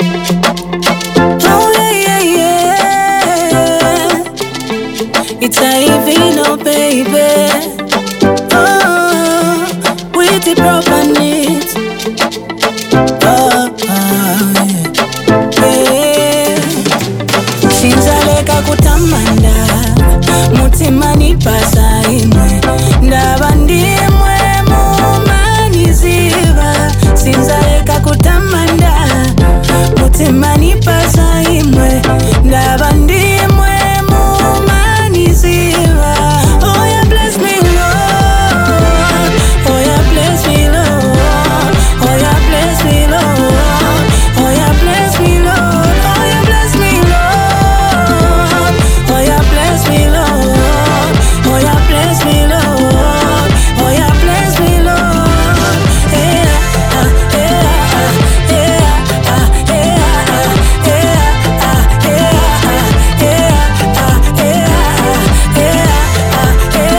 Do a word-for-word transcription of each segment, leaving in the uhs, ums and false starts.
Oh yeah, yeah, yeah. It's a Vino, baby. Oh, with the proper needs. Oh, oh yeah. Shinzaleka kutamanda, mutima nipasa imwe. Ndaba ndimwe mumaniziva. Shinzaleka kutamanda, mutima nipasa imwe. Ndaba ndimwe mumaniziva. Oh yeah, bless me Lord. Oh yeah, bless me Lord. Oh yeah, bless me Lord. Oh yeah, bless me Lord. Oh yeah, bless me Lord. Oh yeah, bless me Lord. Oh yeah, bless me Lord. Oh yeah, bless me Lord. Yeah, ah, yeah, ah, yeah, ah, yeah, ah, yeah, ah, yeah, ah, yeah, ah, yeah, ah,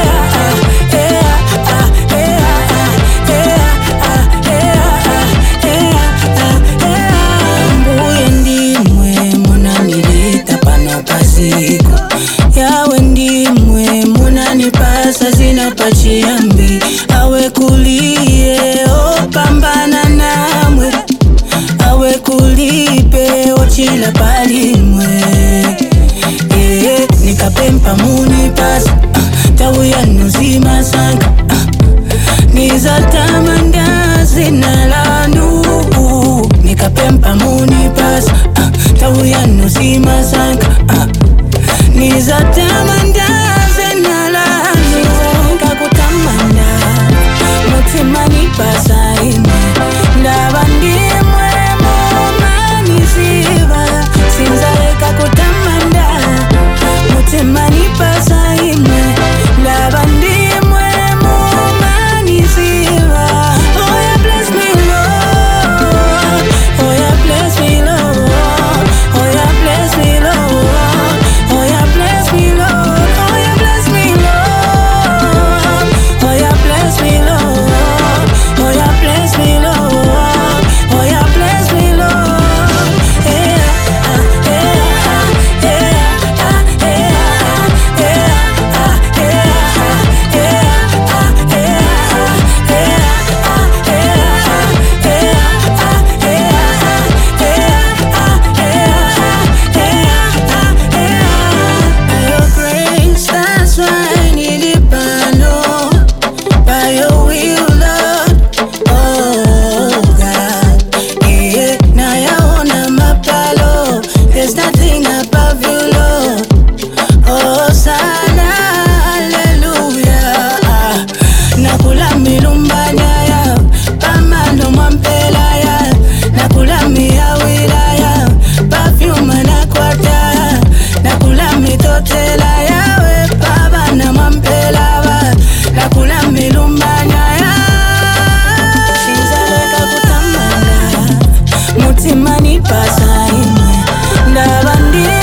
yeah, mbuye ndimwe munanileta pano pasiku. Yawe ndimwe munanipasa zinapachiyambi. Awe kulie opambana namwe. Awe kulipe ochila palimwe. Yeah, nikapempa munipasa. Uh, tawuya nuzima sanga. Uh, nizatamanda zinalanu. Nikapempa munipasa. Uh, tawuya nuzima sanga. Uh, nizatamanda zinalanu. Kakutamanda mutima nipasa imwe. Ndaba ndimwe mumaniziva. Sinzaleka kutamanda mutima nipasa imwe. Ndaba ndimwe mumaniziva. Oh yeah, bless me Lord. Oh yeah, bless me Lord. Oh yeah, bless me Lord. Oh yeah, bless me Lord. Oh yeah, bless me Lord. Oh yeah, bless me Lord. Oh yeah, bless me Lord. Oh yeah, bless me Lord. Yeah, ah, yeah, ah, yeah, ah, yeah, ah, yeah, ah, yeah, ah, yeah, ah, by your grace, that's why I need it, Pano. By your will, Lord, oh God, yeah. Now you wanna my palo. There's nothing above you, Lord. Oh, sana, hallelujah. Nakula milumbanya ya, pamando mwampela ya. Nakula miyawira ya, perfume na kwata. Nakula mitotela ya, we baba na mwampela wa. Nakula milumbanya ya. Shinzaleka kutamanda, mutima nipasa imwe. Ndaba ndi